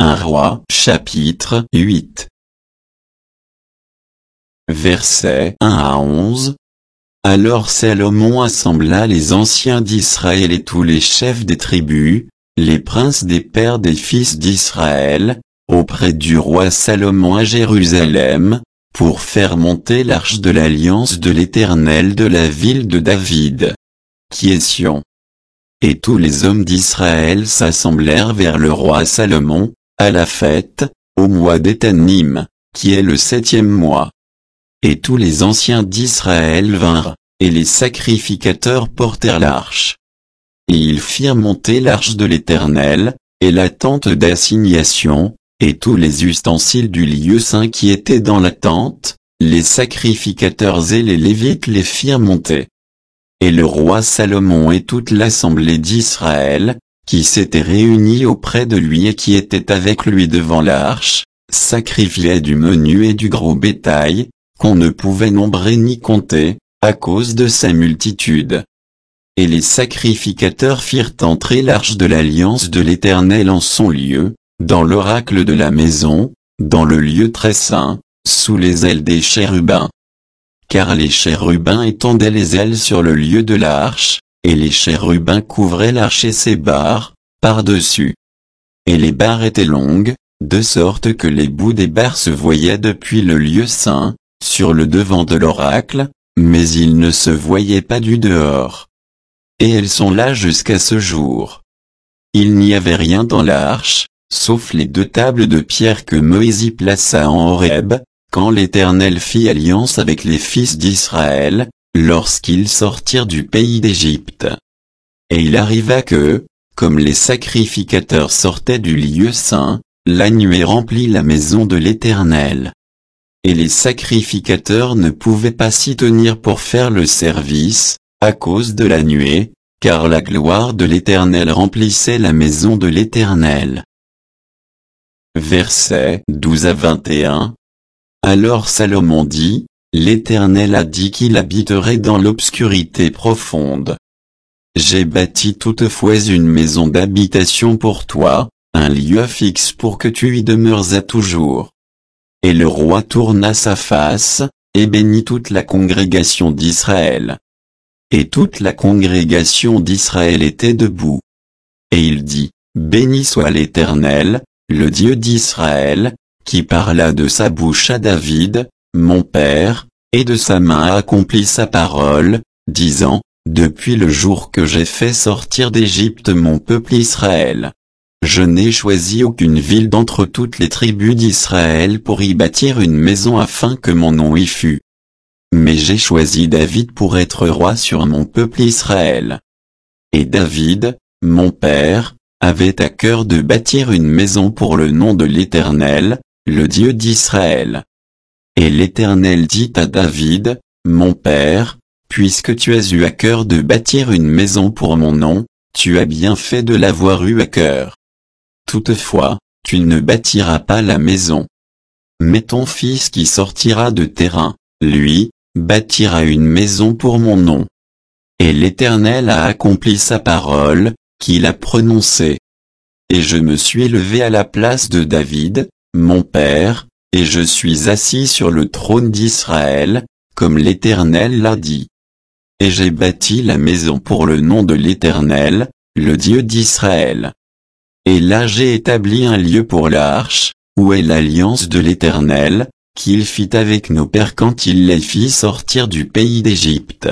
1 Roi chapitre 8. Versets 1 à 11. Alors Salomon assembla les anciens d'Israël et tous les chefs des tribus, les princes des pères des fils d'Israël, auprès du roi Salomon à Jérusalem, pour faire monter l'arche de l'alliance de l'Éternel de la ville de David, qui est Sion. Et tous les hommes d'Israël s'assemblèrent vers le roi Salomon, à la fête, au mois d'Étanim, qui est le 7e mois. Et tous les anciens d'Israël vinrent, et les sacrificateurs portèrent l'arche. Et ils firent monter l'arche de l'Éternel, et la tente d'assignation, et tous les ustensiles du lieu saint qui étaient dans la tente, les sacrificateurs et les Lévites les firent monter. Et le roi Salomon et toute l'assemblée d'Israël, qui s'était réunie auprès de lui et qui était avec lui devant l'arche, sacrifiaient du menu et du gros bétail, qu'on ne pouvait nombrer ni compter, à cause de sa multitude. Et les sacrificateurs firent entrer l'arche de l'alliance de l'Éternel en son lieu, dans l'oracle de la maison, dans le lieu très saint, sous les ailes des chérubins. Car les chérubins étendaient les ailes sur le lieu de l'arche, et les chérubins couvraient l'arche et ses barres, par-dessus. Et les barres étaient longues, de sorte que les bouts des barres se voyaient depuis le lieu saint, sur le devant de l'oracle, mais ils ne se voyaient pas du dehors. Et elles sont là jusqu'à ce jour. Il n'y avait rien dans l'arche, sauf les 2 tables de pierre que Moïse y plaça en Horeb, quand l'Éternel fit alliance avec les fils d'Israël, lorsqu'ils sortirent du pays d'Égypte. Et il arriva que, comme les sacrificateurs sortaient du lieu saint, la nuée remplit la maison de l'Éternel. Et les sacrificateurs ne pouvaient pas s'y tenir pour faire le service, à cause de la nuée, car la gloire de l'Éternel remplissait la maison de l'Éternel. Versets 12 à 21. Alors Salomon dit, l'Éternel a dit qu'il habiterait dans l'obscurité profonde. J'ai bâti toutefois une maison d'habitation pour toi, un lieu fixe pour que tu y demeures à toujours. Et le roi tourna sa face, et bénit toute la congrégation d'Israël. Et toute la congrégation d'Israël était debout. Et il dit, béni soit l'Éternel, le Dieu d'Israël, qui parla de sa bouche à David, mon père, et de sa main a accompli sa parole, disant, depuis le jour que j'ai fait sortir d'Égypte mon peuple Israël. Je n'ai choisi aucune ville d'entre toutes les tribus d'Israël pour y bâtir une maison afin que mon nom y fût. Mais j'ai choisi David pour être roi sur mon peuple Israël. Et David, mon père, avait à cœur de bâtir une maison pour le nom de l'Éternel, le Dieu d'Israël. Et l'Éternel dit à David, mon père, puisque tu as eu à cœur de bâtir une maison pour mon nom, tu as bien fait de l'avoir eu à cœur. Toutefois, tu ne bâtiras pas la maison. Mais ton fils qui sortira de tes reins, lui, bâtira une maison pour mon nom. Et l'Éternel a accompli sa parole, qu'il a prononcée. Et je me suis levé à la place de David, mon père, et je suis assis sur le trône d'Israël, comme l'Éternel l'a dit. Et j'ai bâti la maison pour le nom de l'Éternel, le Dieu d'Israël. Et là j'ai établi un lieu pour l'arche, où est l'alliance de l'Éternel, qu'il fit avec nos pères quand il les fit sortir du pays d'Égypte.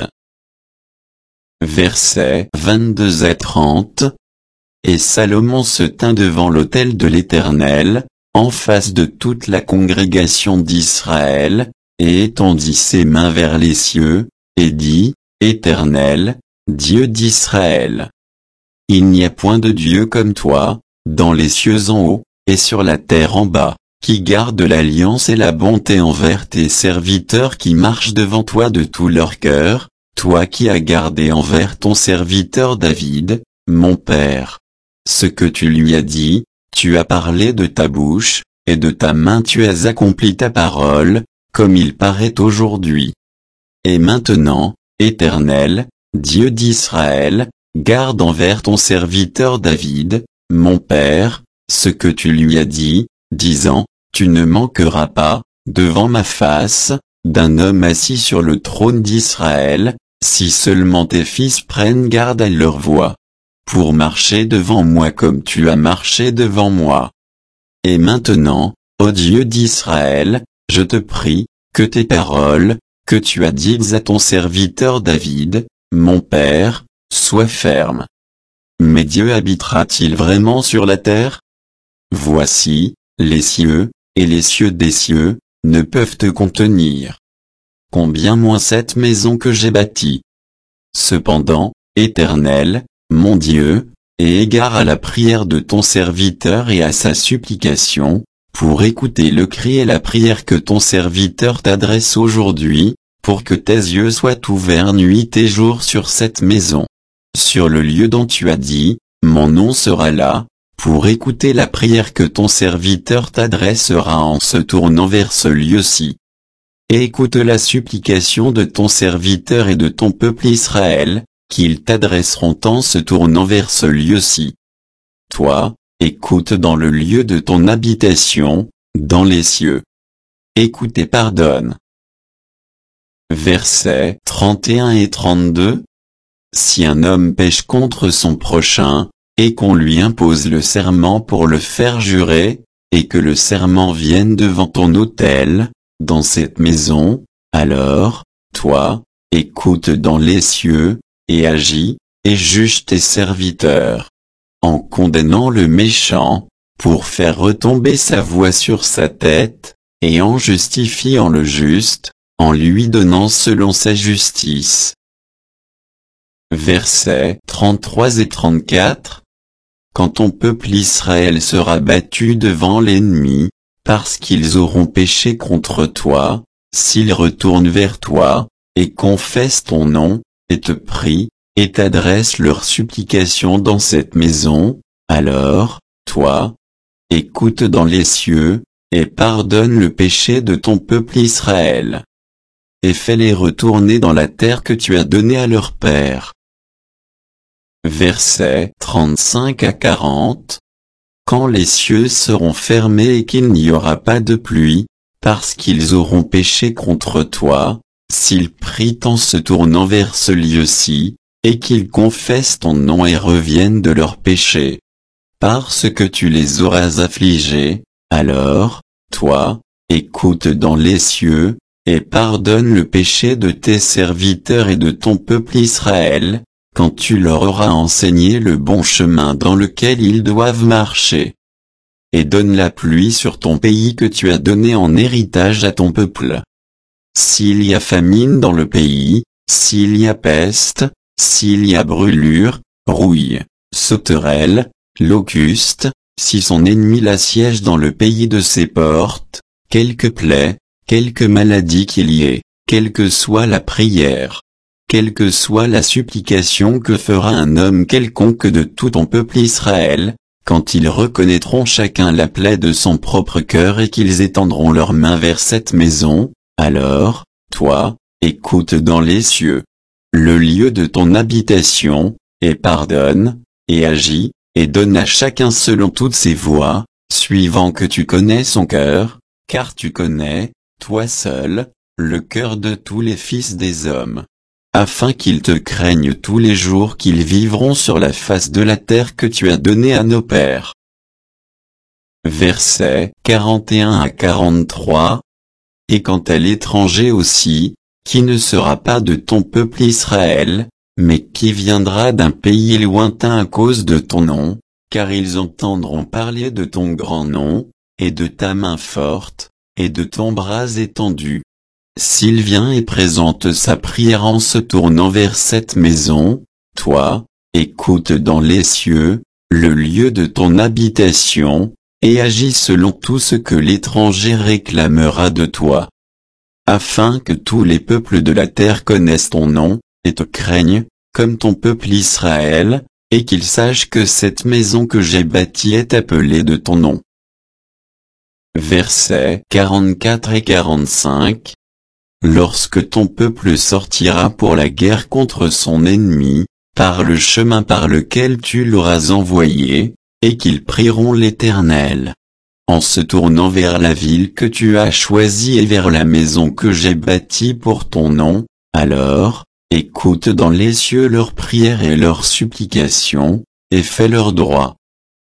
Versets 22 à 30. Et Salomon se tint devant l'autel de l'Éternel, en face de toute la congrégation d'Israël, et étendit ses mains vers les cieux, et dit, Éternel, Dieu d'Israël. Il n'y a point de Dieu comme toi, dans les cieux en haut, et sur la terre en bas, qui garde l'alliance et la bonté envers tes serviteurs qui marchent devant toi de tout leur cœur, toi qui as gardé envers ton serviteur David, mon père. Ce que tu lui as dit, tu as parlé de ta bouche, et de ta main tu as accompli ta parole, comme il paraît aujourd'hui. Et maintenant, Éternel, Dieu d'Israël, garde envers ton serviteur David, mon père, ce que tu lui as dit, disant, tu ne manqueras pas, devant ma face, d'un homme assis sur le trône d'Israël, si seulement tes fils prennent garde à leur voie, pour marcher devant moi comme tu as marché devant moi. Et maintenant, ô Dieu d'Israël, je te prie, que tes paroles, que tu as dites à ton serviteur David, mon père, soient fermes. Mais Dieu habitera-t-il vraiment sur la terre? Voici, les cieux, et les cieux des cieux, ne peuvent te contenir. Combien moins cette maison que j'ai bâtie. Cependant, Éternel, mon Dieu, aie égard à la prière de ton serviteur et à sa supplication, pour écouter le cri et la prière que ton serviteur t'adresse aujourd'hui, pour que tes yeux soient ouverts nuit et jour sur cette maison. Sur le lieu dont tu as dit, mon nom sera là, pour écouter la prière que ton serviteur t'adressera en se tournant vers ce lieu-ci. Écoute la supplication de ton serviteur et de ton peuple Israël, qu'ils t'adresseront en se tournant vers ce lieu-ci. Toi, écoute dans le lieu de ton habitation, dans les cieux. Écoute et pardonne. Versets 31 et 32. Si un homme pêche contre son prochain, et qu'on lui impose le serment pour le faire jurer, et que le serment vienne devant ton autel, dans cette maison, alors, toi, écoute dans les cieux, et agis, et juge tes serviteurs, en condamnant le méchant, pour faire retomber sa voix sur sa tête, et en justifiant le juste, en lui donnant selon sa justice. Versets 33 et 34. Quand ton peuple Israël sera battu devant l'ennemi, parce qu'ils auront péché contre toi, s'ils retournent vers toi, et confessent ton nom, et te prient, et t'adressent leurs supplications dans cette maison, alors, toi, écoute dans les cieux, et pardonne le péché de ton peuple Israël. Et fais-les retourner dans la terre que tu as donnée à leur père. Versets 35 à 40. Quand les cieux seront fermés et qu'il n'y aura pas de pluie, parce qu'ils auront péché contre toi, s'ils prient en se tournant vers ce lieu-ci, et qu'ils confessent ton nom et reviennent de leurs péchés, parce que tu les auras affligés, alors, toi, écoute dans les cieux, et pardonne le péché de tes serviteurs et de ton peuple Israël, quand tu leur auras enseigné le bon chemin dans lequel ils doivent marcher. Et donne la pluie sur ton pays que tu as donné en héritage à ton peuple. S'il y a famine dans le pays, s'il y a peste, s'il y a brûlure, rouille, sauterelle, locuste, si son ennemi l'assiège dans le pays de ses portes, quelque plaie, quelque maladie qu'il y ait, quelle que soit la prière, quelle que soit la supplication que fera un homme quelconque de tout ton peuple Israël, quand ils reconnaîtront chacun la plaie de son propre cœur et qu'ils étendront leurs mains vers cette maison, alors, toi, écoute dans les cieux, le lieu de ton habitation, et pardonne, et agis, et donne à chacun selon toutes ses voies, suivant que tu connais son cœur, car tu connais, toi seul, le cœur de tous les fils des hommes, afin qu'ils te craignent tous les jours qu'ils vivront sur la face de la terre que tu as donnée à nos pères. Versets 41 à 43. Et quant à l'étranger aussi, qui ne sera pas de ton peuple Israël, mais qui viendra d'un pays lointain à cause de ton nom, car ils entendront parler de ton grand nom, et de ta main forte, et de ton bras étendu. S'il vient et présente sa prière en se tournant vers cette maison, toi, écoute dans les cieux, le lieu de ton habitation, et agis selon tout ce que l'étranger réclamera de toi. Afin que tous les peuples de la terre connaissent ton nom, et te craignent, comme ton peuple Israël, et qu'ils sachent que cette maison que j'ai bâtie est appelée de ton nom. Versets 44 et 45. Lorsque ton peuple sortira pour la guerre contre son ennemi, par le chemin par lequel tu l'auras envoyé, et qu'ils prieront l'Éternel. En se tournant vers la ville que tu as choisie et vers la maison que j'ai bâtie pour ton nom, alors, écoute dans les cieux leurs prières et leurs supplications, et fais leur droit.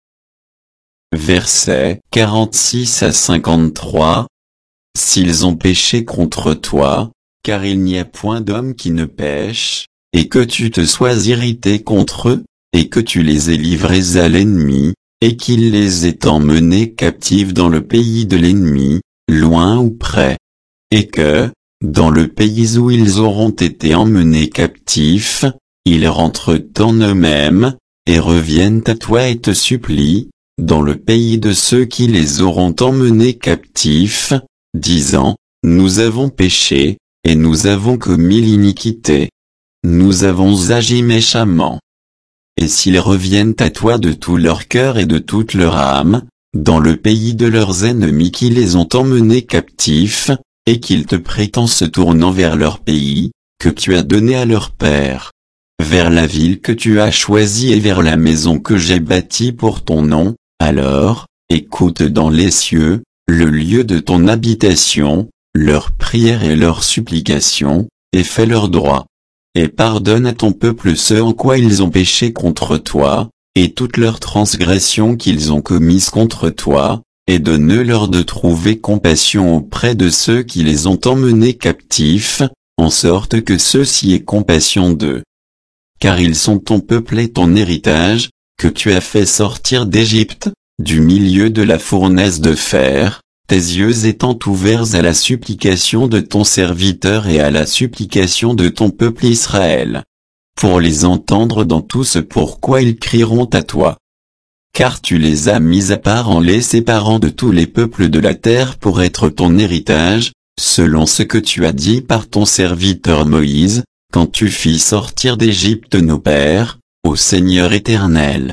Versets 46 à 53. S'ils ont péché contre toi, car il n'y a point d'homme qui ne pêche, et que tu te sois irrité contre eux, et que tu les aies livrés à l'ennemi, et qu'il les ait emmenés captifs dans le pays de l'ennemi, loin ou près. Et que, dans le pays où ils auront été emmenés captifs, ils rentrent en eux-mêmes, et reviennent à toi et te supplient, dans le pays de ceux qui les auront emmenés captifs, disant, nous avons péché, et nous avons commis l'iniquité. Nous avons agi méchamment. Et s'ils reviennent à toi de tout leur cœur et de toute leur âme, dans le pays de leurs ennemis qui les ont emmenés captifs, et qu'ils te prient en se tournant vers leur pays, que tu as donné à leur père, vers la ville que tu as choisie et vers la maison que j'ai bâtie pour ton nom, alors, écoute dans les cieux, le lieu de ton habitation, leurs prières et leurs supplications, et fais leur droit. Et pardonne à ton peuple ce en quoi ils ont péché contre toi, et toutes leurs transgressions qu'ils ont commises contre toi, et donne-leur de trouver compassion auprès de ceux qui les ont emmenés captifs, en sorte que ceux-ci aient compassion d'eux. Car ils sont ton peuple et ton héritage, que tu as fait sortir d'Égypte, du milieu de la fournaise de fer, tes yeux étant ouverts à la supplication de ton serviteur et à la supplication de ton peuple Israël, pour les entendre dans tout ce pourquoi ils crieront à toi. Car tu les as mis à part en les séparant de tous les peuples de la terre pour être ton héritage, selon ce que tu as dit par ton serviteur Moïse, quand tu fis sortir d'Égypte nos pères, ô Seigneur éternel.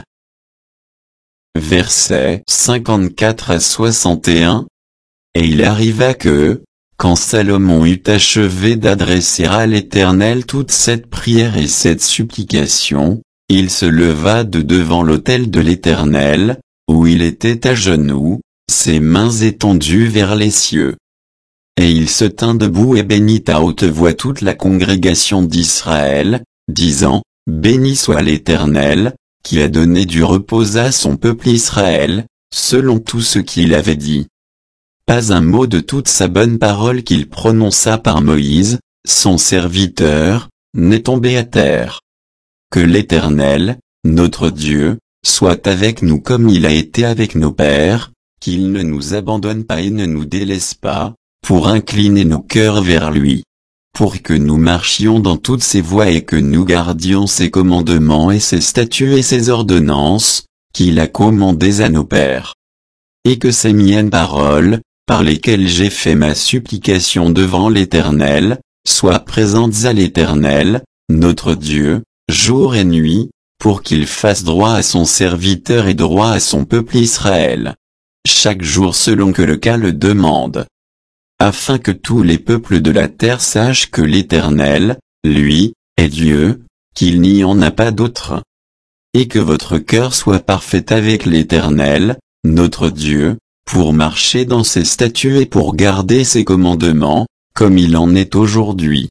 Versets 54 à 61. Et il arriva que, quand Salomon eut achevé d'adresser à l'Éternel toute cette prière et cette supplication, il se leva de devant l'autel de l'Éternel, où il était à genoux, ses mains étendues vers les cieux. Et il se tint debout et bénit à haute voix toute la congrégation d'Israël, disant, Béni soit l'Éternel, qui a donné du repos à son peuple Israël, selon tout ce qu'il avait dit. Pas un mot de toute sa bonne parole qu'il prononça par Moïse, son serviteur, n'est tombé à terre. Que l'Éternel, notre Dieu, soit avec nous comme il a été avec nos pères, qu'il ne nous abandonne pas et ne nous délaisse pas, pour incliner nos cœurs vers lui, pour que nous marchions dans toutes ses voies et que nous gardions ses commandements et ses statuts et ses ordonnances, qu'il a commandés à nos pères. Et que ces miennes paroles, par lesquelles j'ai fait ma supplication devant l'Éternel, soient présentes à l'Éternel, notre Dieu, jour et nuit, pour qu'il fasse droit à son serviteur et droit à son peuple Israël, chaque jour selon que le cas le demande. Afin que tous les peuples de la terre sachent que l'Éternel, lui, est Dieu, qu'il n'y en a pas d'autre. Et que votre cœur soit parfait avec l'Éternel, notre Dieu, pour marcher dans ses statuts et pour garder ses commandements, comme il en est aujourd'hui.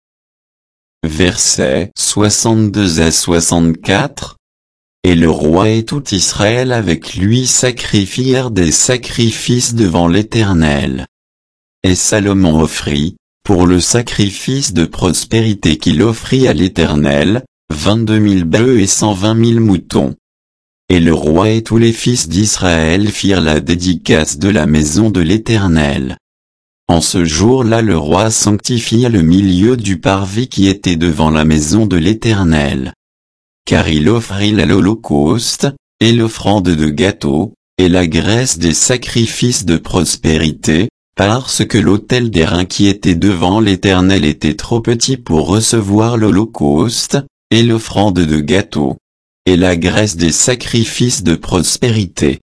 Versets 62 à 64. Et le roi et tout Israël avec lui sacrifièrent des sacrifices devant l'Éternel. Et Salomon offrit, pour le sacrifice de prospérité qu'il offrit à l'Éternel, 22 000 bœufs et 120 000 moutons. Et le roi et tous les fils d'Israël firent la dédicace de la maison de l'Éternel. En ce jour-là le roi sanctifia le milieu du parvis qui était devant la maison de l'Éternel. Car il offrit l'holocauste, et l'offrande de gâteau, et la graisse des sacrifices de prospérité, parce que l'autel d'airain qui était devant l'Éternel était trop petit pour recevoir l'holocauste, et l'offrande de gâteau, et la graisse des sacrifices de prospérité.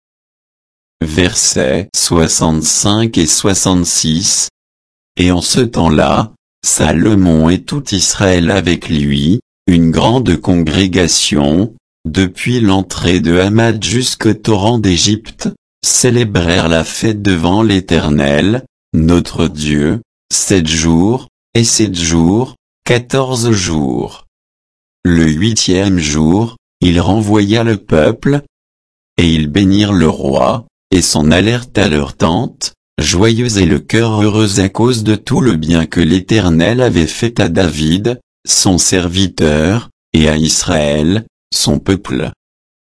Versets 65 et 66. Et en ce temps-là, Salomon et tout Israël avec lui, une grande congrégation, depuis l'entrée de Hamad jusqu'au torrent d'Égypte, célébrèrent la fête devant l'Éternel, notre Dieu, 7 jours, et 7 jours, 14 jours. Le 8e jour, il renvoya le peuple, et ils bénirent le roi, et s'en allèrent à leur tente, joyeux et le cœur heureux à cause de tout le bien que l'Éternel avait fait à David, son serviteur, et à Israël, son peuple.